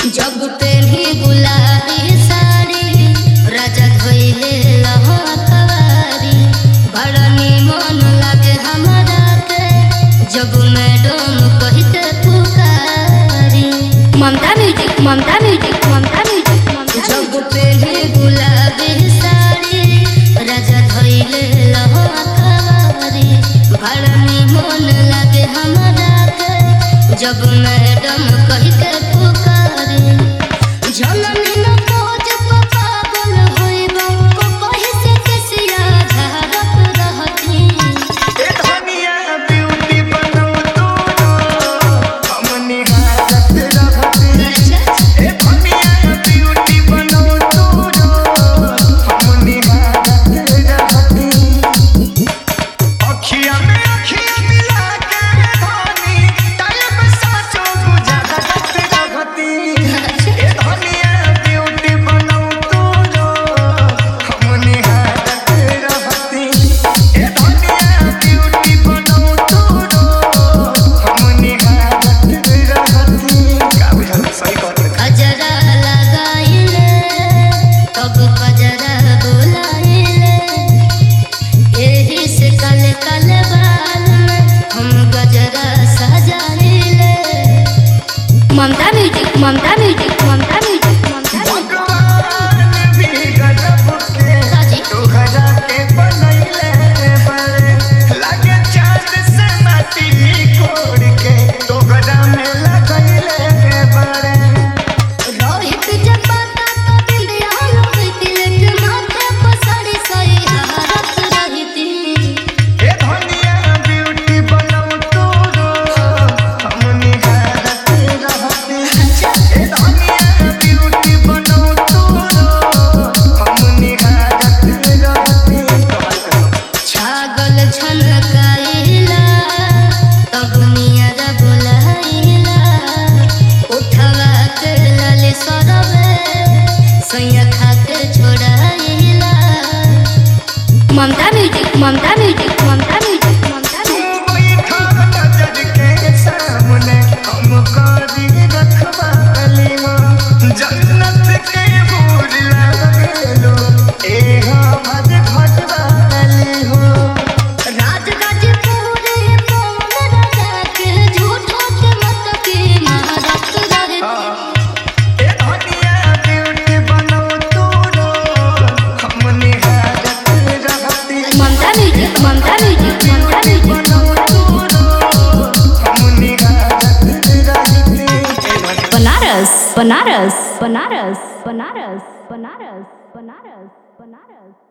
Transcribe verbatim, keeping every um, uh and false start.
जब पेन्ही गुलाबी साड़ी राजा धोइले लहकवारी बड़ा निमन लागे हमरा के जब मैडम कहते पुकारी। Mamta music Mamta music Mamta music जब पेन्ही गुलाबी साड़ी राजा धोइले लहकवारी बड़ा निमन लागे हमरा के जब मैडम कहते पुकारी। झलनी न खोज पागल होइबा को कहि से केसिया धारत रहती। ए धनिया ब्यूटी बनो तू हम निहारत रहती। ए धनिया ब्यूटी बनो तू हम निहारत रहती। अखिया में अखिया मिला के धनी टाइम साचो गुजारत रहती। ए धनिया ब्यूटी बनो तू हम निहारत रहती। ए धनिया ब्यूटी बनो तू हम निहारत रहती। का बुझल सही कहत रे। गजरा लगाइले तब गजरा बोलाइले एही से कल कल बाल में हम गजरा सजाइले। Mamta music Mamta music Mamta music ममता भगवान भी गजब के तोहरा के बनैले बड़े लागे चाँद से माटी कोड़ के तोहरा में लगैले बड़े। रोहित जब बाता तो बिंदिया लगती लेके माथे पर साड़ी सही हारत रहती। ए धनिया ब्यूटी बनो तू हम निहारत रहती। ए धनिया ब्यूटी बनो तू हम निहारत रहती। छागल छनकाइला तब नियर बुलाइला उठवा के लाले सरवे सैया खा के छोड़ाइला। Mamta music Mamta music Mamta music ममता तू म्यूजिक बैठा नजर के सामने हम करी रखवाली माँ जन्नत के हूर लागेलो ए हमर घरवाली हो। राज राजपुर पवन राजा के झूठो के मत के महारत रहती। ए धनिया ब्यूटी बनो तू हम निहारत रहती। Mamta music Mamta music Mamta music बनो तू हम निहारत रहती। बनारस बनारस बनारस बनारस बनारस बनारस बनारस।